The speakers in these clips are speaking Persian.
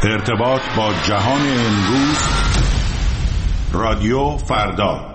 ارتباط با جهان امروز، رادیو فردا.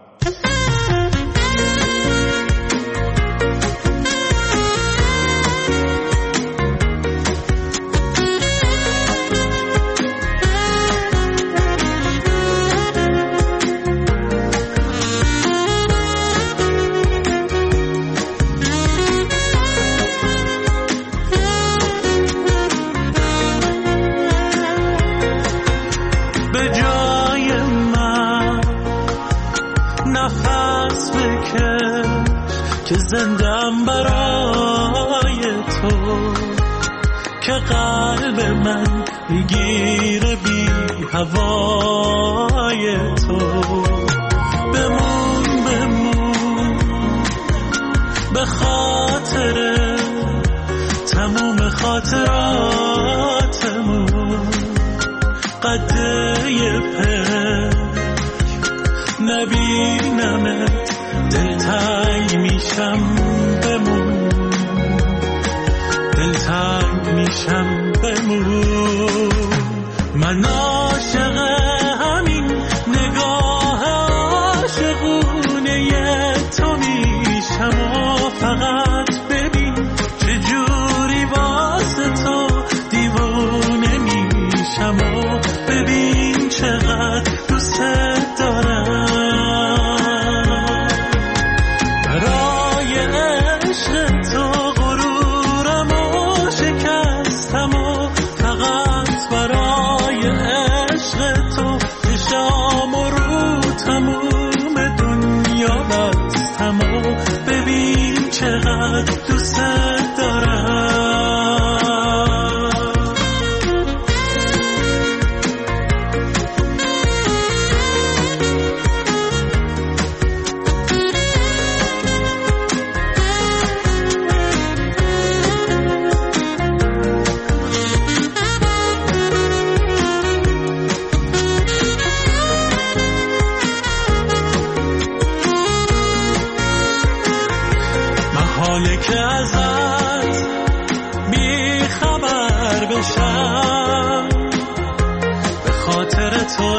زندم برای تو که قلب من بگیره بی هوای تو. بمون به خاطر تموم خاطراتمون، قده پشت نبینمت دلتنگ میشم. بمون دلتنگ میشم. بمون من عاشق همین نگاه عاشقونه تو میشم و فقط ببین چجوری واسه تو دیوونه میشم و ببین چقدر دوست دارم. ببین چقدر دوست دارم. که ازت بی خبر بشم، به خاطر تو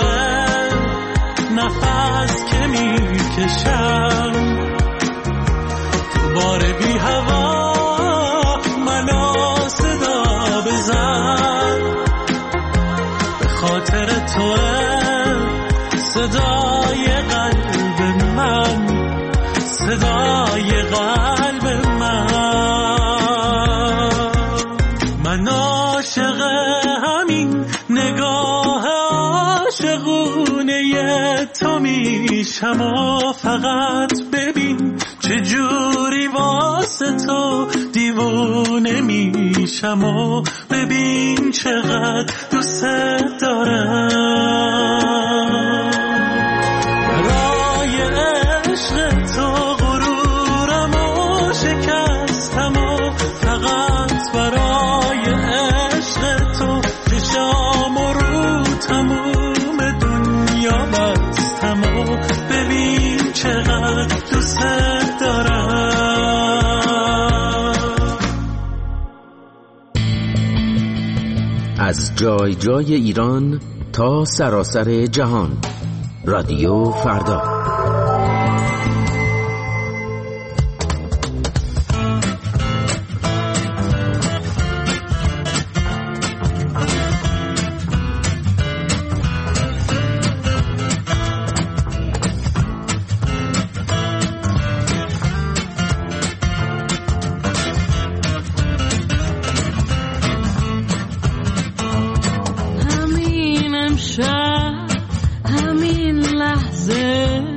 نفس که میکشم. تو بار بی هوا منو صدا بزن، به خاطر تو صدای قلب من، صدای قلب من عاشق همین نگاه عاشقونه تو میشم و فقط ببین چجوری واسه تو دیوونه میشم و ببین چقدر دوست دارم. برای عشق تو غرورم و شکستم و فقط برای عشق تو چشام رو تموم دنیا بستم و ببین چقدر دوست دارم. از جای جای ایران تا سراسر جهان، رادیو فردا. همین امشب، همین لحظه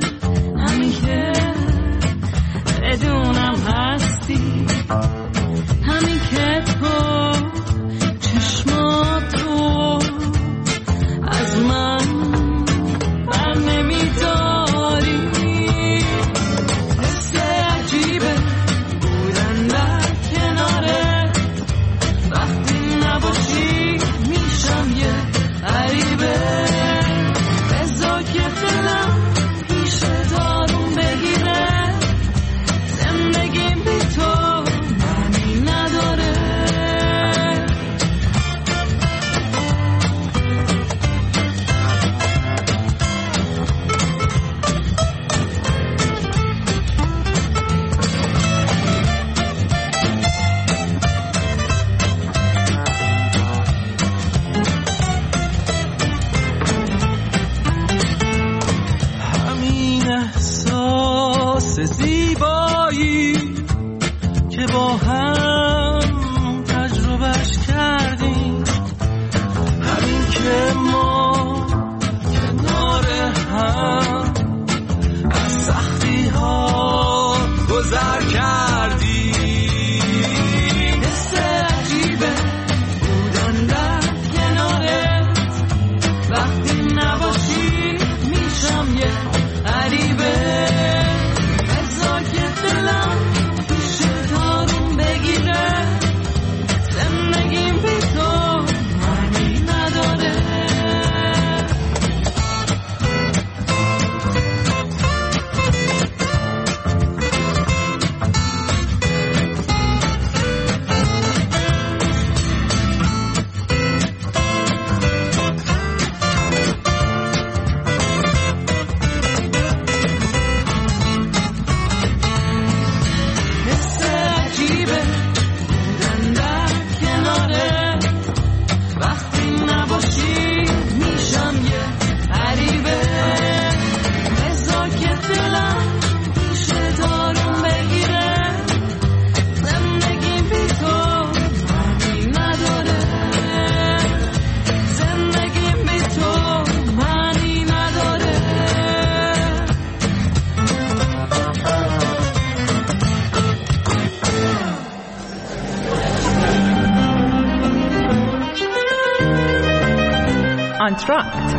آنتراکت.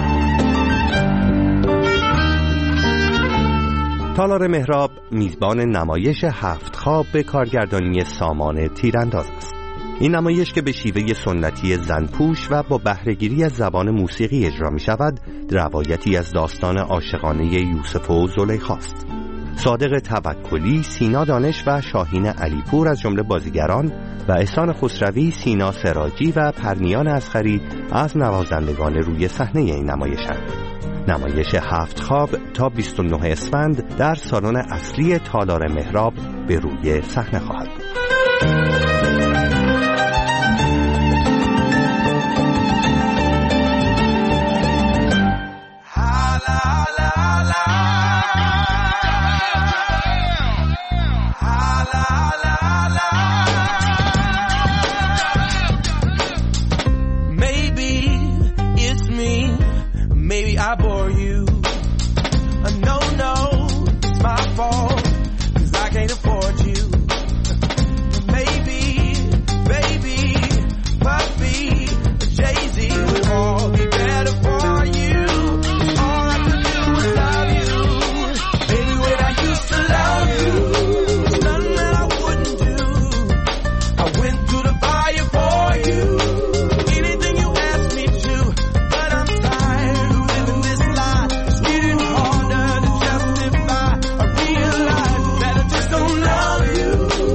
تالار مهراب میزبان نمایش 7 خواب به کارگردانی سامان تیرانداز است. این نمایش که به شیوه سنتی زنپوش و با بهره‌گیری از زبان موسیقی اجرا می شود، روایتی از داستان عاشقانه یوسف و زلیخا است. صادق توکلی، سینا دانش و شاهین علیپور از جمله بازیگران و احسان خسروی، سینا سراجی و پرنیان اصغری از نوازندگان روی صحنه این نمایش‌اند. نمایش 7 خواب تا 29 اسفند در سالن اصلی تالار مهراب به روی صحنه خواهد بود. I bore you. No, it's my fault, 'cause I can't afford you. Maybe, baby, puppy, Jay-Z will all be better for you. All I could do was love you. Baby, when I used to love you, there's nothing that I wouldn't do. I went through the fire for you. Anything you asked me to, but I'm tired of living this lie. It's getting harder to justify. I realize that I just don't love you.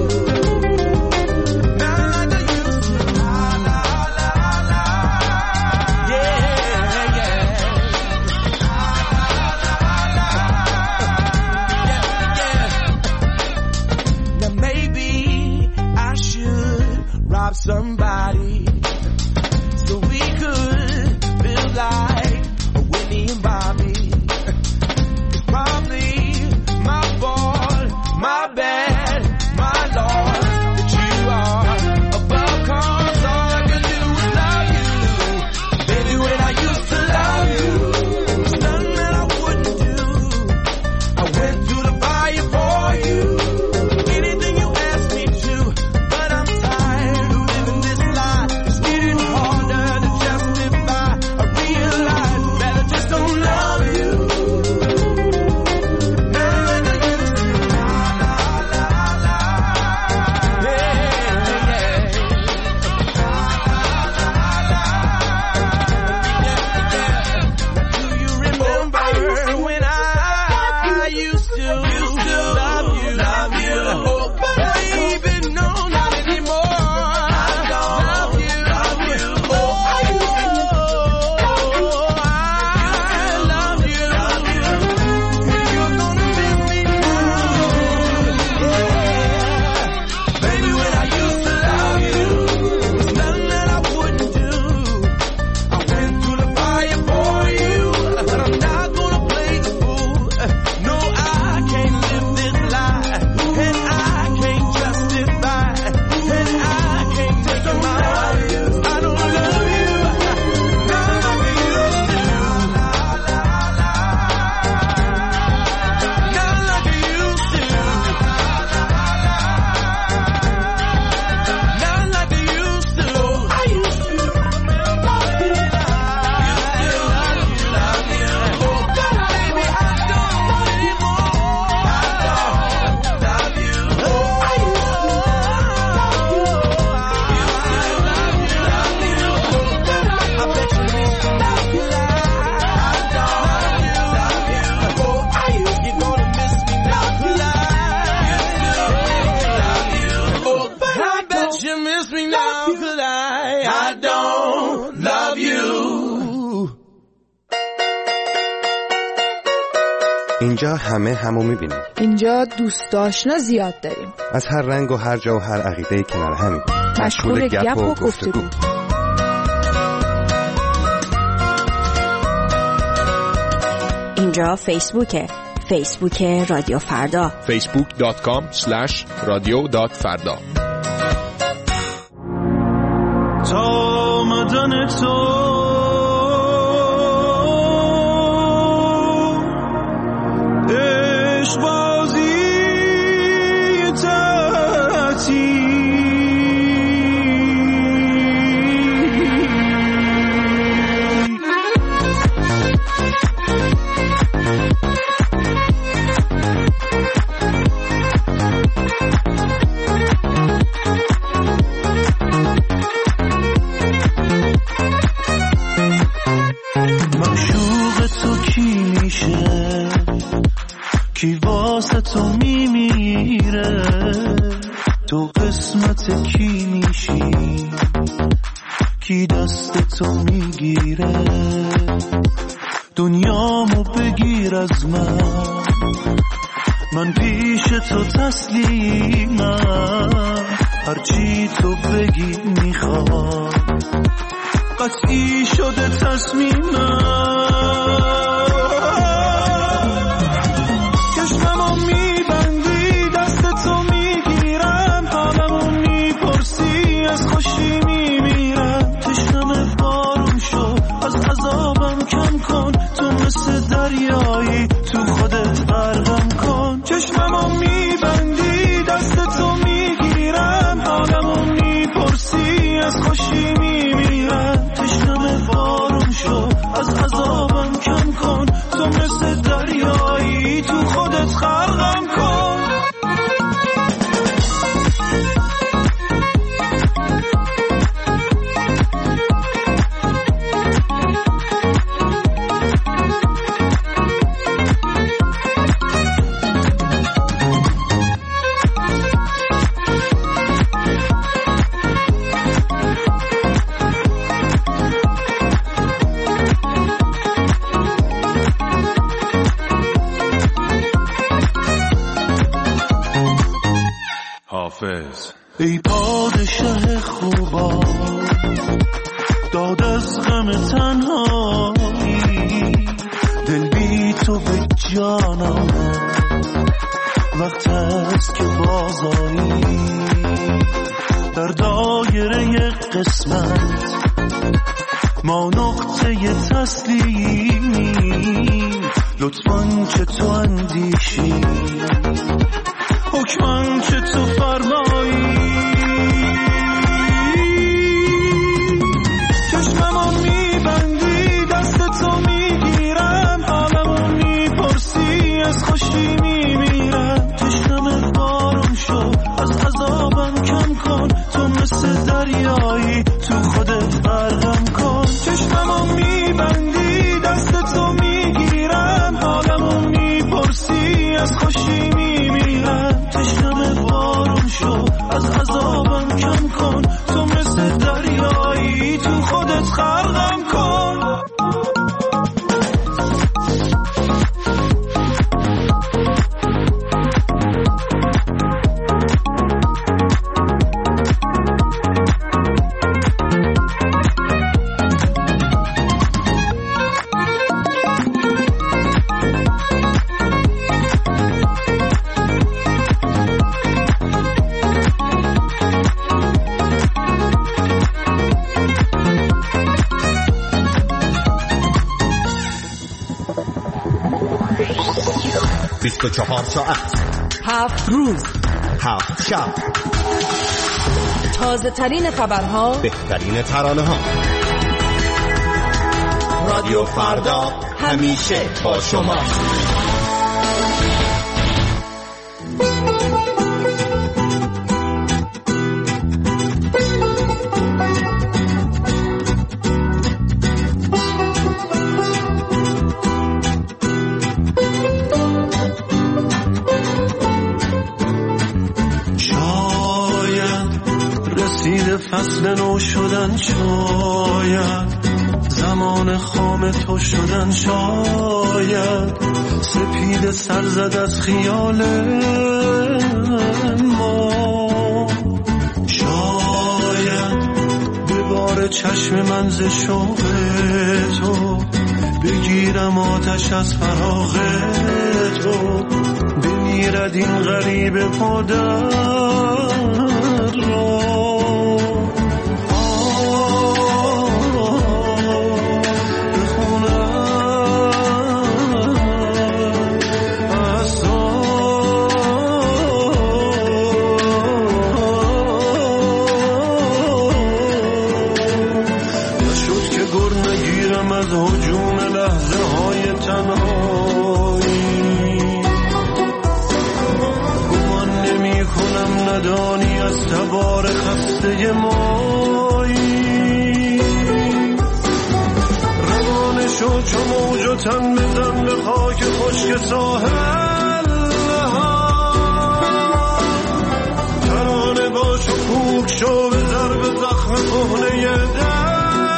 Not like I used to. La, la, la, la. Yeah, yeah. La, la, la, la. Yeah, yeah. Now maybe I should rob somebody so we could feel like Whitney and Bobby. It's probably my fault, my bad, my loss that you are above, 'cause all I could do was love you. Baby, when I used to love you, there's nothing that I wouldn't do. I went through the fire for you. Anything you asked me to, but I'm tired of living this lie. It's getting harder to justify. I realize that I just don't love you. Not like I used to. La, la, la, la. Yeah, yeah. La, la, la, la. Yeah, yeah. Do you remember when I used to love you? Oh, baby, no, not anymore. I love you. Oh, I love you. You're gonna miss me now. Yeah. Baby, when I used to love you, there's nothing that I wouldn't do. I went through the fire for you, but I'm not gonna play the fool. No, I can't live this lie, and I can't justify, and I can't take it my way. I don't love you, not like I used to. Not like I used to. Not like I used to. I used to. Love you. Oh, God, baby, I don't anymore. I don't love you. Oh, I used to love you. Oh, God, I bet you miss me now, 'cause I don't love you. Oh, I used to. You're gonna miss me now, 'cause I love you. Oh, but I bet you miss me now, 'cause I don't love you. اینجا همه همو میبینیم. اینجا دوست آشنا زیاد داریم. از هر رنگ و هر جا و هر عقیده کنار همیم. مشغول گپ و گفتگو. اینجا فیسبوکه. فیسبوک رادیو فردا. facebook.com/radio.farda. تا آمدن تو عشق‌بازی تعطیل دست کی میشی، کی دست تو میگیره، دنیامو بگیر از من پیش تو تسلیمم، هرچی تو بگی میخوام، قطعی شده تصمیمم. چشممو میبندی دست تو میگیرم، حالمو میپرسی از خوشی میمیرم، تشنم بارون شو از عذابم کم کن، تو مثل دریایی تو خودت غرقم کن. چشممو میبندی دست تو میگیرم، حالمو میپرسی از خوشی میمیرم، تشنم بارون شو از عذابم کم کن، تو مثل دریایی تو خودت غرقم کن. ای پادشه خوبا داد از غم تنهایی، دل بی تو به جانم وقت است که بازایی، در دایره قسمت ما نقطه تسلیمی، لطفاً که تو اندیشی، حکماً که تو فرمایی. چشممو میبندی دست تو میگیرم، حالمو میپرسی از خوشی میمیرم، تشنم بارون شو از عذابم کم کن، تو مثل دریایی تو خودت غرقم کن. چشممو میبندی دست تو میگیرم، حالمو میپرسی از خوشی میمیرم، تشنم بارون شو از عذابم کم کن، تو مثل دریایی تو خودت غرقم کن. بیست و 24 ساعت 7 روز 7 شب، تازه ترین خبرها، بهترین ترانه ها. رادیو فردا همیشه با شما. فصل نو شدن، شاید زمان خام تو شدن، شاید سپید سر زد از خیال ما، شاید به بار چشم من ز شوق تو بگیرم آتش از فراق تو، بمیرد این غریب پادر را. ندانی از تبار خسته مایی، روانه شو چو موج و تن بزن به خاک خشک ساحل، ترانه باش و شو به ضرب زخم کهنه دل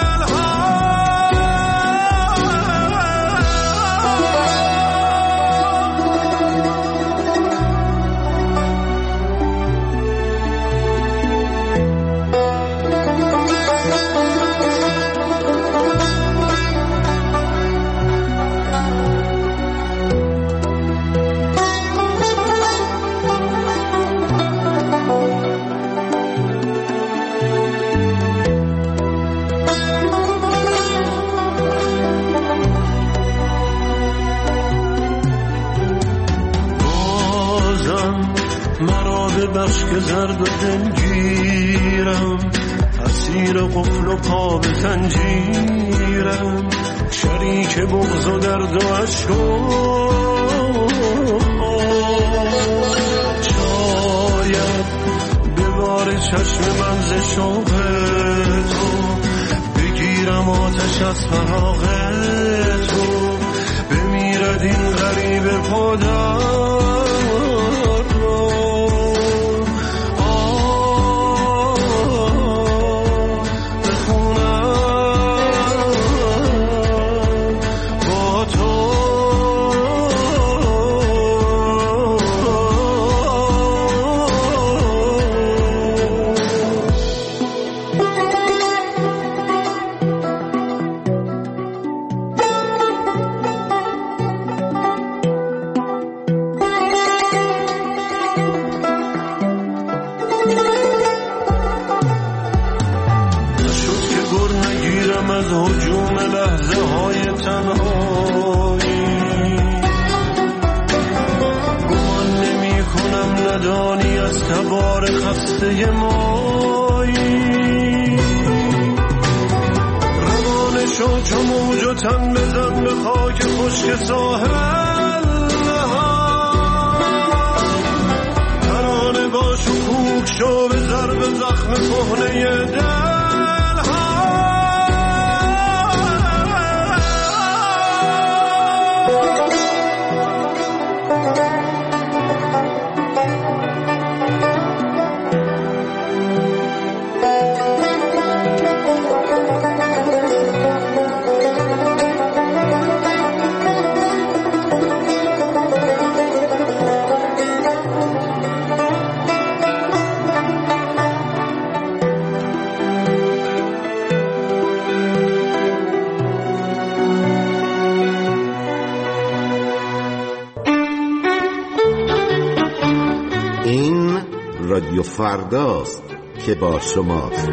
که زرد و دلگیرم اسیر قفل و پا به زنجیرم شریک بغض و درد و عشق شاید به بار چشم من ز شوق تو بگیرم آتش از فراق تو بمیرد این غریب پادر تن بزن به خاک خشک ساحل ترانه باش و کوک شو به ضرب زخم کهنه دل رادیو فرداست که با شماست.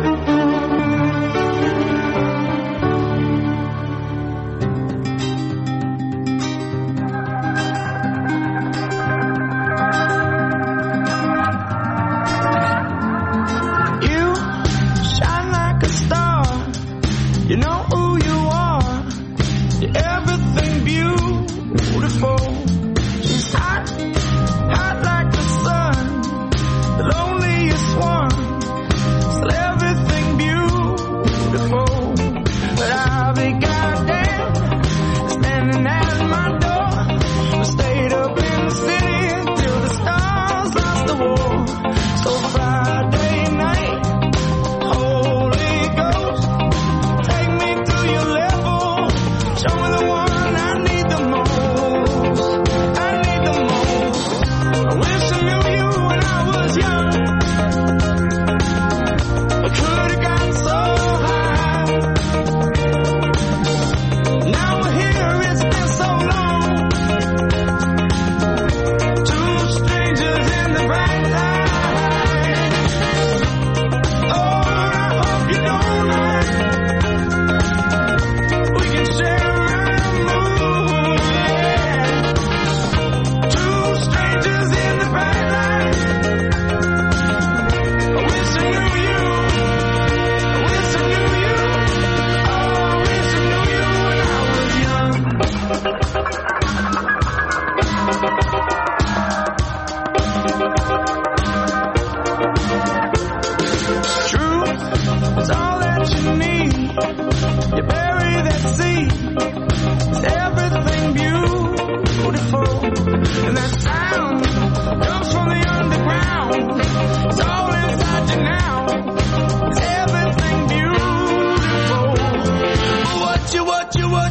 Comes from the underground. It's all inside you now.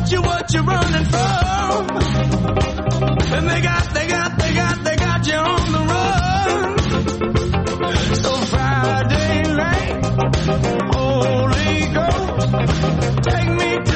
you what you're running from. And they got you on the run. So Friday night, Holy Ghost, take me